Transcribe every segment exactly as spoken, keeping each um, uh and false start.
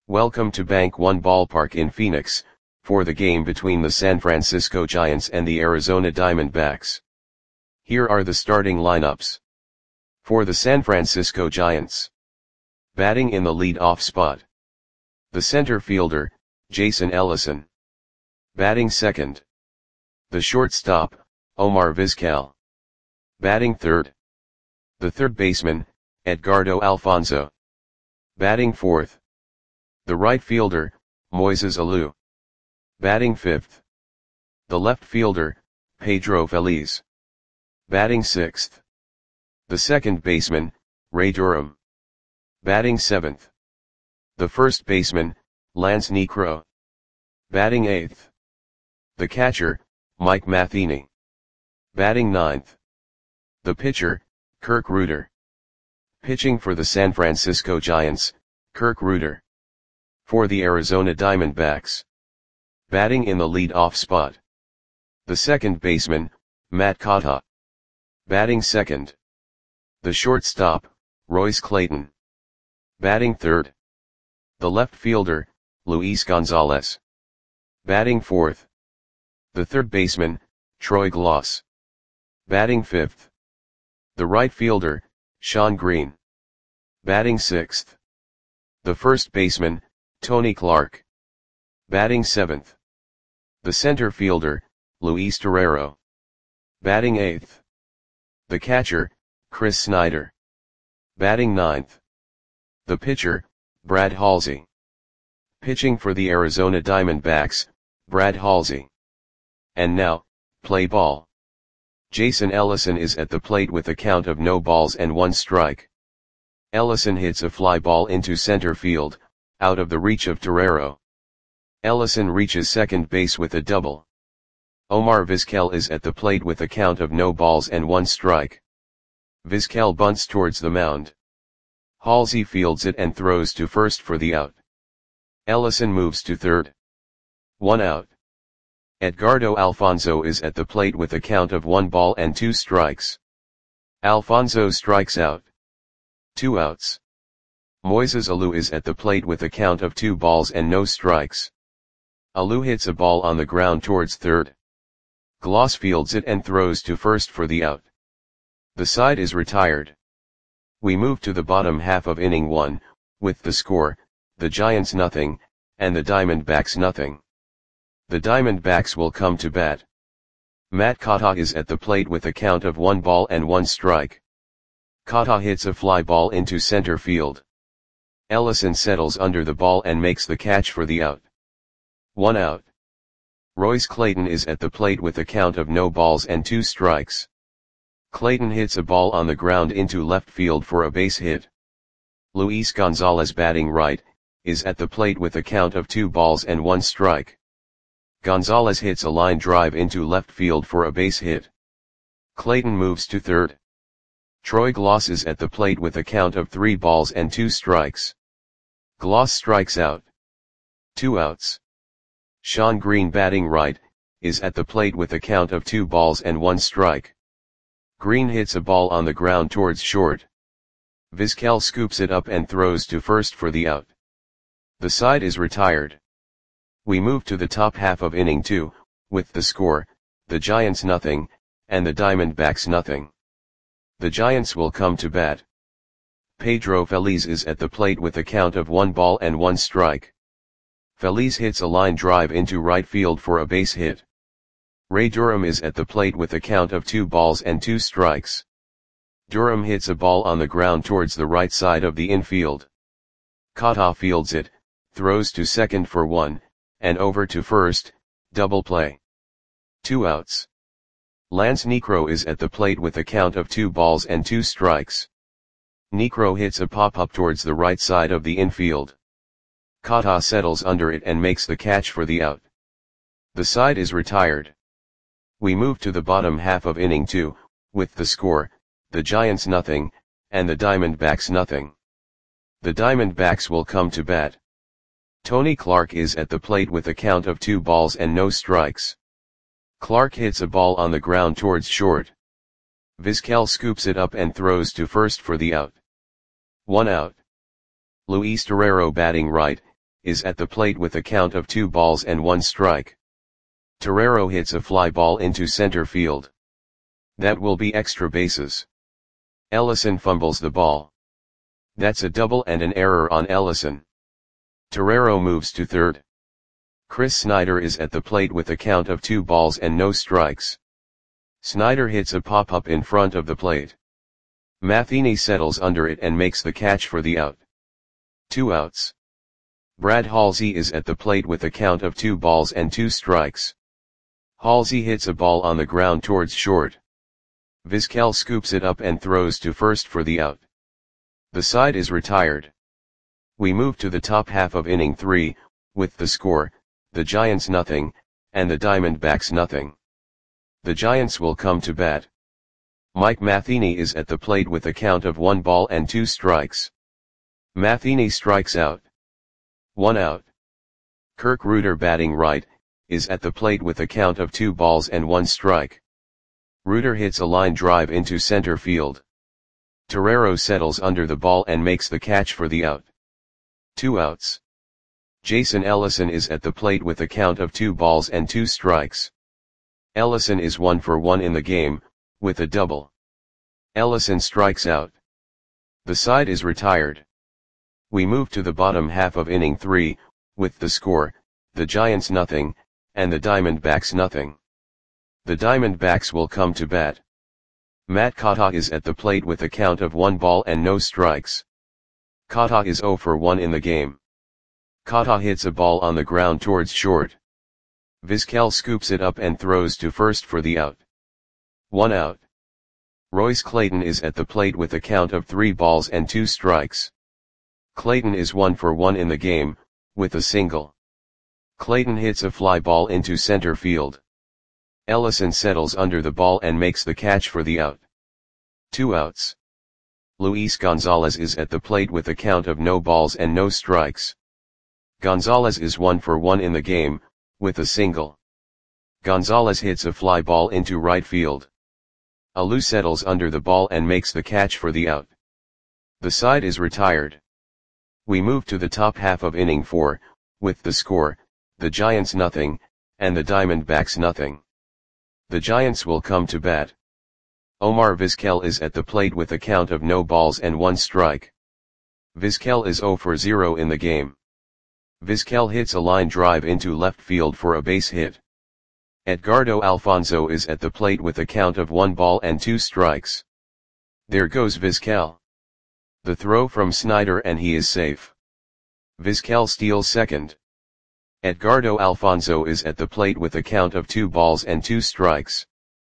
Welcome to Bank One Ballpark in Phoenix, for the game between the San Francisco Giants and the Arizona Diamondbacks. Here are the starting lineups. For the San Francisco Giants. Batting in the lead-off spot. The center fielder, Jason Ellison. Batting second. The shortstop, Omar Vizquel. Batting third. The third baseman, Edgardo Alfonzo. Batting fourth. The right fielder, Moises Alou. Batting fifth. The left fielder, Pedro Feliz. Batting sixth. The second baseman, Ray Durham. Batting seventh. The first baseman, Lance Niekro. Batting eighth. The catcher, Mike Matheny. Batting ninth. The pitcher, Kirk Rueter. Pitching for the San Francisco Giants, Kirk Rueter. For the Arizona Diamondbacks. Batting in the lead-off spot. The second baseman, Matt Cotta. Batting second. The shortstop, Royce Clayton. Batting third. The left fielder, Luis Gonzalez. Batting fourth. The third baseman, Troy Glaus. Batting fifth. The right fielder, Shawn Green. Batting sixth. The first baseman, Tony Clark. Batting seventh. The center fielder, Luis Torrero. Batting eighth. The catcher, Chris Snyder. Batting ninth. The pitcher, Brad Halsey. Pitching for the Arizona Diamondbacks, Brad Halsey. And now, play ball. Jason Ellison is at the plate with a count of no balls and one strike. Ellison hits a fly ball into center field, out of the reach of Torrero. Ellison reaches second base with a double. Omar Vizquel is at the plate with a count of no balls and one strike. Vizquel bunts towards the mound. Halsey fields it and throws to first for the out. Ellison moves to third. One out. Edgardo Alfonzo is at the plate with a count of one ball and two strikes. Alfonzo strikes out. Two outs. Moises Alou is at the plate with a count of two balls and no strikes. Alou hits a ball on the ground towards third. Glaus fields it and throws to first for the out. The side is retired. We move to the bottom half of inning one, with the score, the Giants nothing, and the Diamondbacks nothing. The Diamondbacks will come to bat. Matt Cotta is at the plate with a count of one ball and one strike. Cotta hits a fly ball into center field. Ellison settles under the ball and makes the catch for the out. One out. Royce Clayton is at the plate with a count of no balls and two strikes. Clayton hits a ball on the ground into left field for a base hit. Luis Gonzalez, batting right, is at the plate with a count of two balls and one strike. Gonzalez hits a line drive into left field for a base hit. Clayton moves to third. Troy Glaus is at the plate with a count of three balls and two strikes. Glaus strikes out. Two outs. Shawn Green, batting right, is at the plate with a count of two balls and one strike. Green hits a ball on the ground towards short. Vizquel scoops it up and throws to first for the out. The side is retired. We move to the top half of inning two, with the score, the Giants nothing, and the Diamondbacks nothing. The Giants will come to bat. Pedro Feliz is at the plate with a count of one ball and one strike. Feliz hits a line drive into right field for a base hit. Ray Durham is at the plate with a count of two balls and two strikes. Durham hits a ball on the ground towards the right side of the infield. Cotta fields it, throws to second for one, and over to first, double play. Two outs. Lance Niekro is at the plate with a count of two balls and two strikes. Niekro hits a pop-up towards the right side of the infield. Cotta settles under it and makes the catch for the out. The side is retired. We move to the bottom half of inning two, with the score, the Giants nothing, and the Diamondbacks nothing. The Diamondbacks will come to bat. Tony Clark is at the plate with a count of two balls and no strikes. Clark hits a ball on the ground towards short. Vizquel scoops it up and throws to first for the out. One out. Luis Torrero, batting right, is at the plate with a count of two balls and one strike. Torero hits a fly ball into center field. That will be extra bases. Ellison fumbles the ball. That's a double and an error on Ellison. Torero moves to third. Chris Snyder is at the plate with a count of two balls and no strikes. Snyder hits a pop-up in front of the plate. Matheny settles under it and makes the catch for the out. Two outs. Brad Halsey is at the plate with a count of two balls and two strikes. Halsey hits a ball on the ground towards short. Vizquel scoops it up and throws to first for the out. The side is retired. We move to the top half of inning three, with the score, the Giants nothing, and the Diamondbacks nothing. The Giants will come to bat. Mike Matheny is at the plate with a count of one ball and two strikes. Matheny strikes out. One out. Kirk Reuter, batting right, is at the plate with a count of two balls and one strike. Reuter hits a line drive into center field. Torero settles under the ball and makes the catch for the out. Two outs. Jason Ellison is at the plate with a count of two balls and two strikes. Ellison is one for one in the game, with a double. Ellison strikes out. The side is retired. We move to the bottom half of inning three, with the score, the Giants nothing, and the Diamondbacks nothing. The Diamondbacks will come to bat. Matt Kata is at the plate with a count of one ball and no strikes. Kata is zero for one in the game. Kata hits a ball on the ground towards short. Vizquel scoops it up and throws to first for the out. One out. Royce Clayton is at the plate with a count of three balls and two strikes. Clayton is one for one in the game, with a single. Clayton hits a fly ball into center field. Ellison settles under the ball and makes the catch for the out. Two outs. Luis Gonzalez is at the plate with a count of no balls and no strikes. Gonzalez is one for one in the game, with a single. Gonzalez hits a fly ball into right field. Alou settles under the ball and makes the catch for the out. The side is retired. We move to the top half of inning four, with the score, the Giants nothing, and the Diamondbacks nothing. The Giants will come to bat. Omar Vizquel is at the plate with a count of no balls and one strike. Vizquel is zero for zero in the game. Vizquel hits a line drive into left field for a base hit. Edgardo Alfonzo is at the plate with a count of one ball and two strikes. There goes Vizquel. The throw from Snyder and he is safe. Vizquel steals second. Edgardo Alfonzo is at the plate with a count of two balls and two strikes.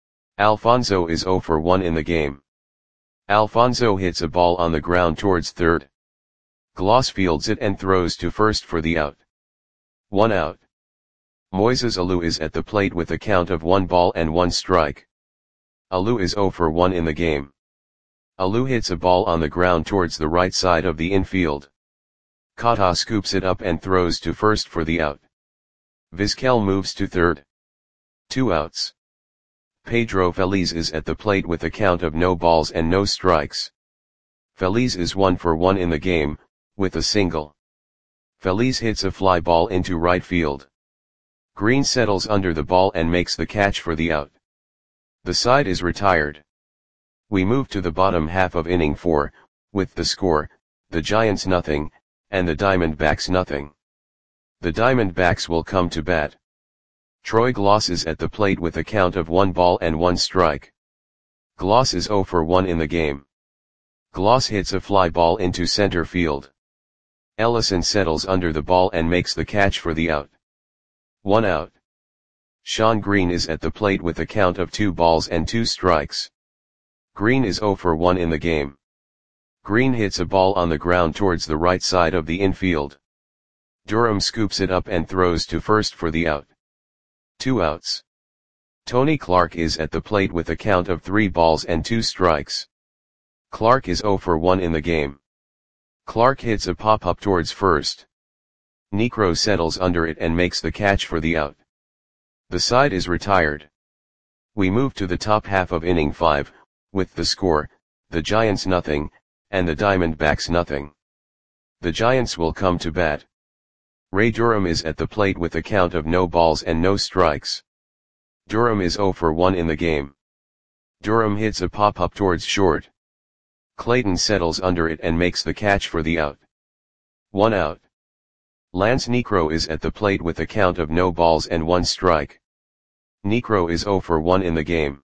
Alfonzo is zero for one in the game. Alfonzo hits a ball on the ground towards third. Gloss fields it and throws to first for the out. One out. Moises Alou is at the plate with a count of one ball and one strike. Alou is zero for one in the game. Alou hits a ball on the ground towards the right side of the infield. Kata scoops it up and throws to first for the out. Vizquel moves to third. Two outs. Pedro Feliz is at the plate with a count of no balls and no strikes. Feliz is one for one in the game, with a single. Feliz hits a fly ball into right field. Green settles under the ball and makes the catch for the out. The side is retired. We move to the bottom half of inning four, with the score, the Giants nothing, and the Diamondbacks nothing. The Diamondbacks will come to bat. Troy Gloss is at the plate with a count of one ball and one strike. Gloss is zero for one in the game. Gloss hits a fly ball into center field. Ellison settles under the ball and makes the catch for the out. One out. Sean Green is at the plate with a count of two balls and two strikes. Green is zero for one in the game. Green hits a ball on the ground towards the right side of the infield. Durham scoops it up and throws to first for the out. Two outs. Tony Clark is at the plate with a count of three balls and two strikes. Clark is zero for one in the game. Clark hits a pop-up towards first. Niekro settles under it and makes the catch for the out. The side is retired. We move to the top half of inning five, with the score, the Giants nothing, and the Diamondbacks nothing. The Giants will come to bat. Ray Durham is at the plate with a count of no balls and no strikes. Durham is zero for one in the game. Durham hits a pop-up towards short. Clayton settles under it and makes the catch for the out. One out. Lance Niekro is at the plate with a count of no balls and one strike. Niekro is zero for one in the game.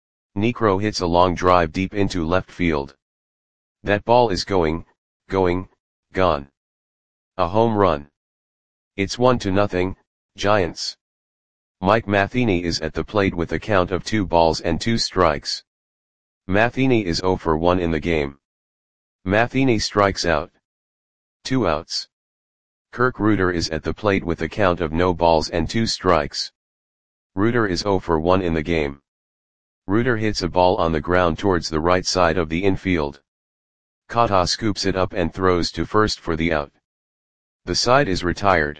Niekro hits a long drive deep into left field. That ball is going, going, gone. A home run. It's one to nothing, Giants. Mike Matheny is at the plate with a count of two balls and two strikes. Matheny is zero for one in the game. Matheny strikes out. Two outs. Kirk Reuter is at the plate with a count of no balls and two strikes. Reuter is zero for one in the game. Reuter hits a ball on the ground towards the right side of the infield. Kata scoops it up and throws to first for the out. The side is retired.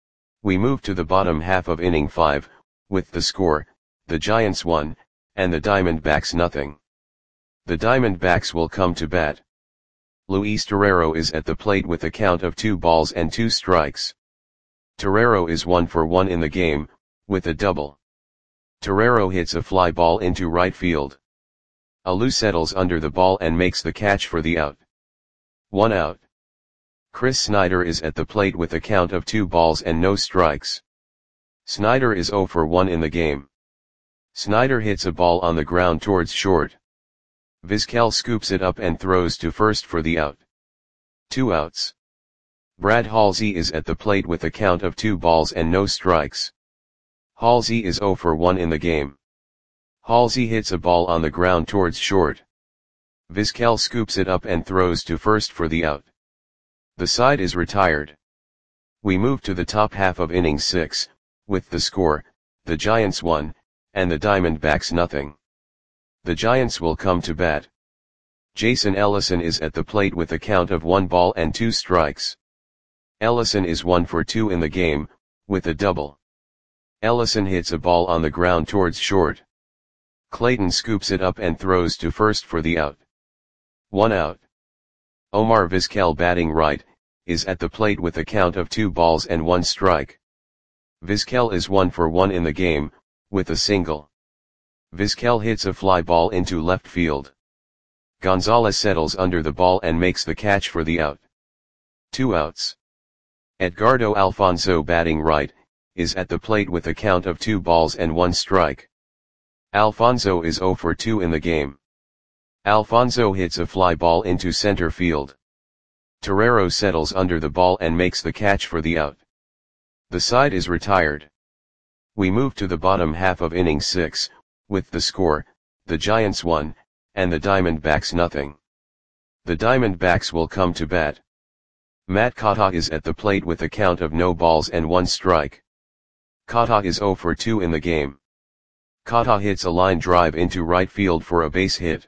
We move to the bottom half of inning five, with the score, the Giants one, and the Diamondbacks nothing. The Diamondbacks will come to bat. Luis Torrero is at the plate with a count of two balls and two strikes. Torrero is one for one in the game, with a double. Torrero hits a fly ball into right field. Alou settles under the ball and makes the catch for the out. One out. Chris Snyder is at the plate with a count of two balls and no strikes. Snyder is zero for one in the game. Snyder hits a ball on the ground towards short. Vizquel scoops it up and throws to first for the out. Two outs. Brad Halsey is at the plate with a count of two balls and no strikes. Halsey is zero for one in the game. Halsey hits a ball on the ground towards short. Vizquel scoops it up and throws to first for the out. The side is retired. We move to the top half of inning six, with the score, the Giants one, and the Diamondbacks nothing. The Giants will come to bat. Jason Ellison is at the plate with a count of one ball and two strikes. Ellison is one for two in the game, with a double. Ellison hits a ball on the ground towards short. Clayton scoops it up and throws to first for the out. One out. Omar Vizquel batting right, is at the plate with a count of two balls and one strike. Vizquel is one for one in the game, with a single. Vizquel hits a fly ball into left field. Gonzalez settles under the ball and makes the catch for the out. Two outs. Edgardo Alfonso batting right, is at the plate with a count of two balls and one strike. Alfonso is zero for two in the game. Alfonso hits a fly ball into center field. Torrero settles under the ball and makes the catch for the out. The side is retired. We move to the bottom half of inning six, with the score, the Giants one, and the Diamondbacks nothing. The Diamondbacks will come to bat. Matt Kata is at the plate with a count of no balls and one strike. Kata is zero for two in the game. Kata hits a line drive into right field for a base hit.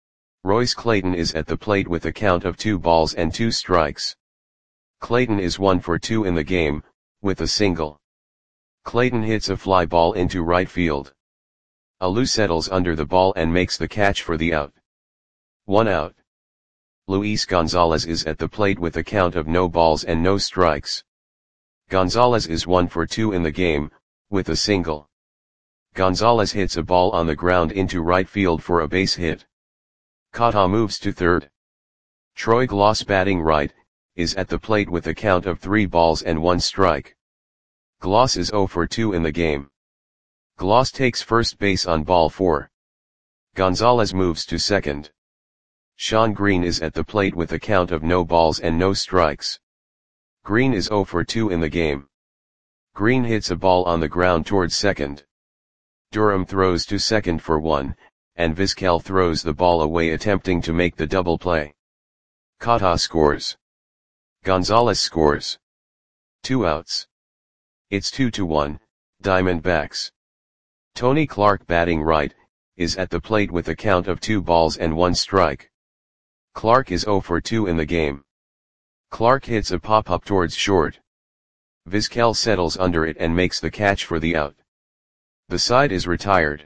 Royce Clayton is at the plate with a count of two balls and two strikes. Clayton is one for two in the game, with a single. Clayton hits a fly ball into right field. Alou settles under the ball and makes the catch for the out. One out. Luis Gonzalez is at the plate with a count of no balls and no strikes. Gonzalez is one for two in the game, with a single. Gonzalez hits a ball on the ground into right field for a base hit. Kata moves to third. Troy Gloss batting right, is at the plate with a count of three balls and one strike. Gloss is zero for two in the game. Gloss takes first base on ball four. Gonzalez moves to second. Sean Green is at the plate with a count of no balls and no strikes. Green is zero for two in the game. Green hits a ball on the ground towards second. Durham throws to second for one, and Vizquel throws the ball away attempting to make the double play. Kata scores. Gonzalez scores. Two outs. It's two to one, Diamondbacks. Tony Clark batting right, is at the plate with a count of two balls and one strike. Clark is zero for two in the game. Clark hits a pop-up towards short. Vizquel settles under it and makes the catch for the out. The side is retired.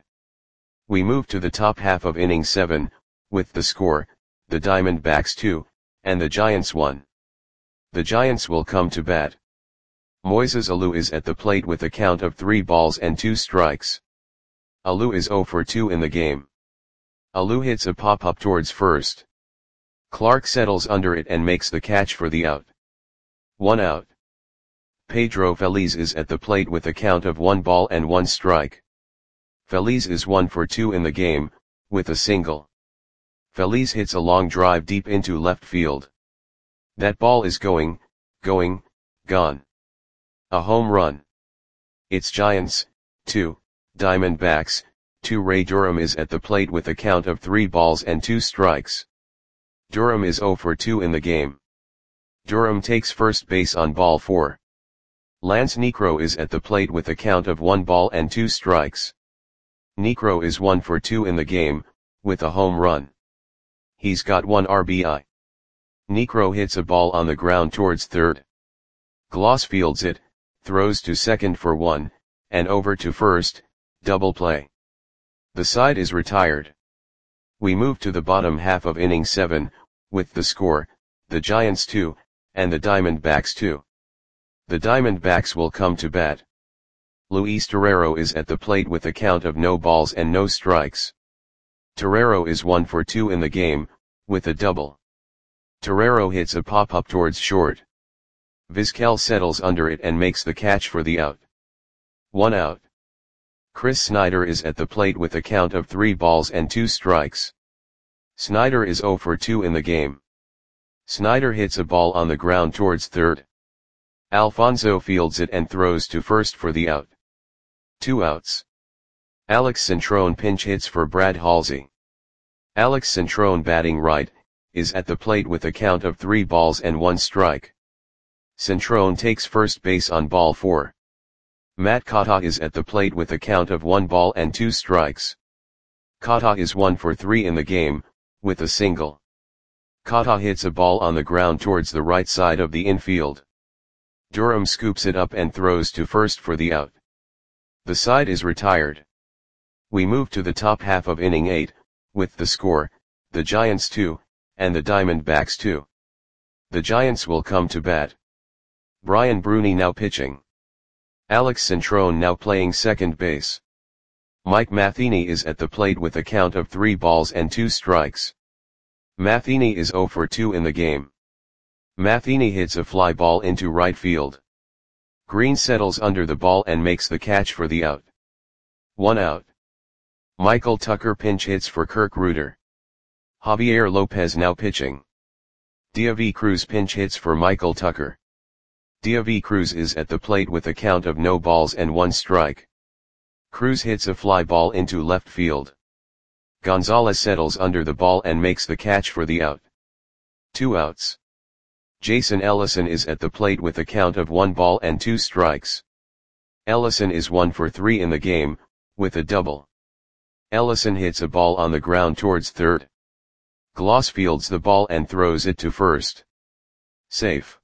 We move to the top half of inning seven, with the score, the Diamondbacks two, and the Giants one. The Giants will come to bat. Moises Alou is at the plate with a count of three balls and two strikes. Alou is zero for two in the game. Alou hits a pop-up towards first. Clark settles under it and makes the catch for the out. One out. Pedro Feliz is at the plate with a count of one ball and one strike. Feliz is one for two in the game, with a single. Feliz hits a long drive deep into left field. That ball is going, going, gone. A home run. It's Giants, two, Diamondbacks, two. Ray Durham is at the plate with a count of three balls and two strikes. Durham is zero for two in the game. Durham takes first base on ball four. Lance Niekro is at the plate with a count of one ball and two strikes. Niekro is one for two in the game, with a home run. He's got one R B I. Niekro hits a ball on the ground towards third. Gloss fields it, throws to second for one, and over to first, double play. The side is retired. We move to the bottom half of inning seven, with the score, the Giants two, and the Diamondbacks two. The Diamondbacks will come to bat. Luis Torrero is at the plate with a count of no balls and no strikes. Torrero is one for two in the game, with a double. Torrero hits a pop-up towards short. Vizquel settles under it and makes the catch for the out. One out. Chris Snyder is at the plate with a count of three balls and two strikes. Snyder is zero for two in the game. Snyder hits a ball on the ground towards third. Alfonso fields it and throws to first for the out. Two outs. Alex Centrone pinch hits for Brad Halsey. Alex Centrone, batting right, is at the plate with a count of three balls and one strike. Centrone takes first base on ball four. Matt Kata is at the plate with a count of one ball and two strikes. Kata is one for three in the game, with a single. Kata hits a ball on the ground towards the right side of the infield. Durham scoops it up and throws to first for the out. The side is retired. We move to the top half of inning eight, with the score, the Giants two, and the Diamondbacks two. The Giants will come to bat. Brian Bruni now pitching. Alex Centrone now playing second base. Mike Matheny is at the plate with a count of three balls and two strikes. Matheny is zero for two in the game. Matheny hits a fly ball into right field. Green settles under the ball and makes the catch for the out. One out. Michael Tucker pinch hits for Kirk Reuter. Javier Lopez now pitching. Diavi Cruz pinch hits for Michael Tucker. Diavi Cruz is at the plate with a count of no balls and one strike. Cruz hits a fly ball into left field. Gonzalez settles under the ball and makes the catch for the out. Two outs. Jason Ellison is at the plate with a count of one ball and two strikes. Ellison is one for three in the game, with a double. Ellison hits a ball on the ground towards third. Gloss fields the ball and throws it to first. Safe.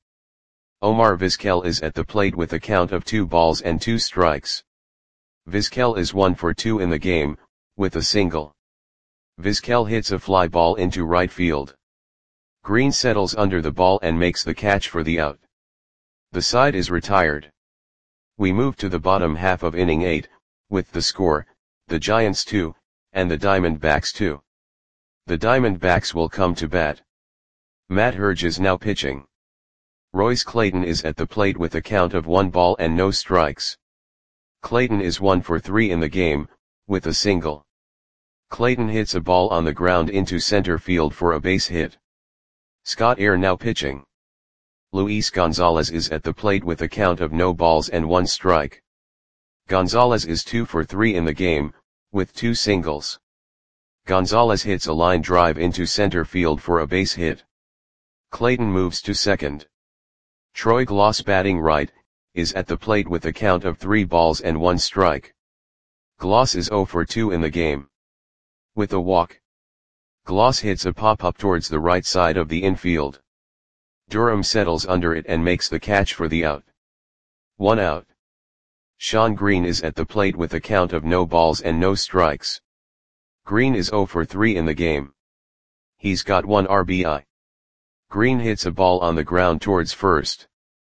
Omar Vizquel is at the plate with a count of two balls and two strikes. Vizquel is one for two in the game, with a single. Vizquel hits a fly ball into right field. Green settles under the ball and makes the catch for the out. The side is retired. We move to the bottom half of inning eight, with the score, the Giants two, and the Diamondbacks two. The Diamondbacks will come to bat. Matt Herge is now pitching. Royce Clayton is at the plate with a count of one ball and no strikes. Clayton is one for three in the game, with a single. Clayton hits a ball on the ground into center field for a base hit. Scott Air now pitching. Luis Gonzalez is at the plate with a count of no balls and one strike. Gonzalez is two for three in the game, with two singles. Gonzalez hits a line drive into center field for a base hit. Clayton moves to second. Troy Gloss, batting right, is at the plate with a count of three balls and one strike. Gloss is zero for two in the game. With a walk. Gloss hits a pop-up towards the right side of the infield. Durham settles under it and makes the catch for the out. One out. Sean Green is at the plate with a count of no balls and no strikes. Green is zero for three in the game. He's got one R B I. Green hits a ball on the ground towards first.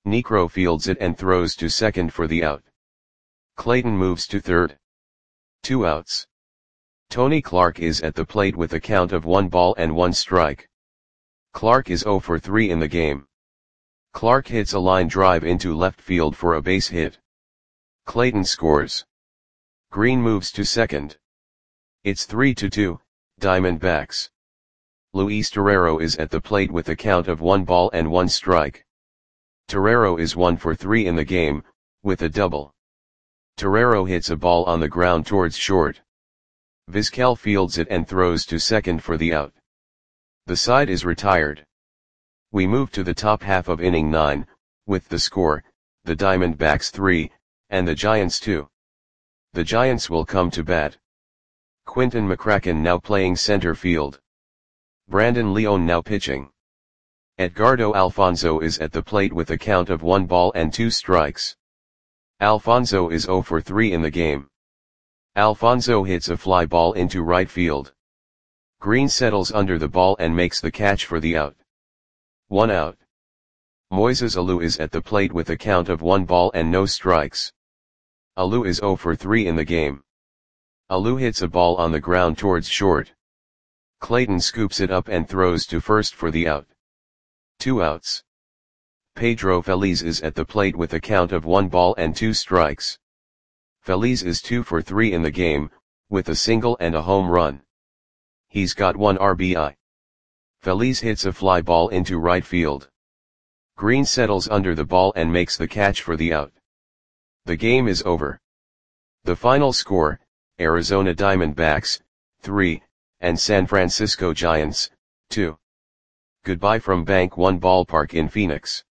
Niekro fields it and throws to second for the out. Clayton moves to third. Two outs. Tony Clark is at the plate with a count of one ball and one strike. Clark is oh for three in the game. Clark hits a line drive into left field for a base hit. Clayton scores. Green moves to second. It's three to two, Diamondbacks. Luis Torrero is at the plate with a count of one ball and one strike. Torrero is one for three in the game, with a double. Torrero hits a ball on the ground towards short. Vizquel fields it and throws to second for the out. The side is retired. We move to the top half of inning nine, with the score, the Diamondbacks three, and the Giants two. The Giants will come to bat. Quinton McCracken now playing center field. Brandon Leone now pitching. Edgardo Alfonzo is at the plate with a count of one ball and two strikes. Alfonzo is oh for three in the game. Alfonzo hits a fly ball into right field. Green settles under the ball and makes the catch for the out. One out. Moises Alou is at the plate with a count of one ball and no strikes. Alou is oh for three in the game. Alou hits a ball on the ground towards short. Clayton scoops it up and throws to first for the out. Two outs. Pedro Feliz is at the plate with a count of one ball and two strikes. Feliz is two for three in the game, with a single and a home run. He's got one R B I. Feliz hits a fly ball into right field. Green settles under the ball and makes the catch for the out. The game is over. The final score, Arizona Diamondbacks, three, and San Francisco Giants, two. Goodbye from Bank One Ballpark in Phoenix.